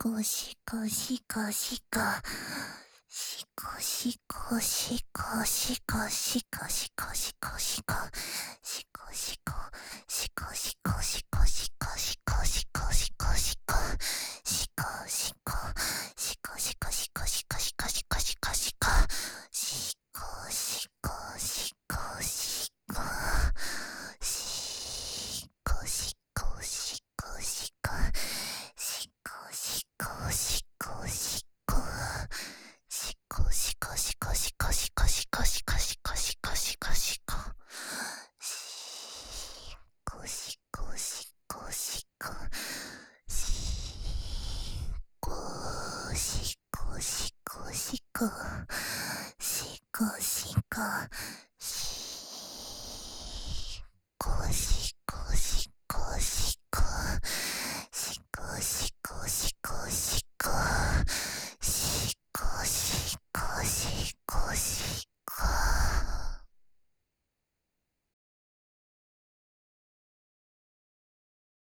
こしこしこしこ。しこしこしこしこしこしこしこしこ。しこしこしこしこしこしこしこしこしこしこ。しこしこしこしこしこしこしこしこしこしこ。しこしこしこしこ。しこしこしこしこ。しこしこしこしこ。しこしこしこしこしこしこしこしこしこしこしこ。しこしこしこしこ。しこしこしこしこ。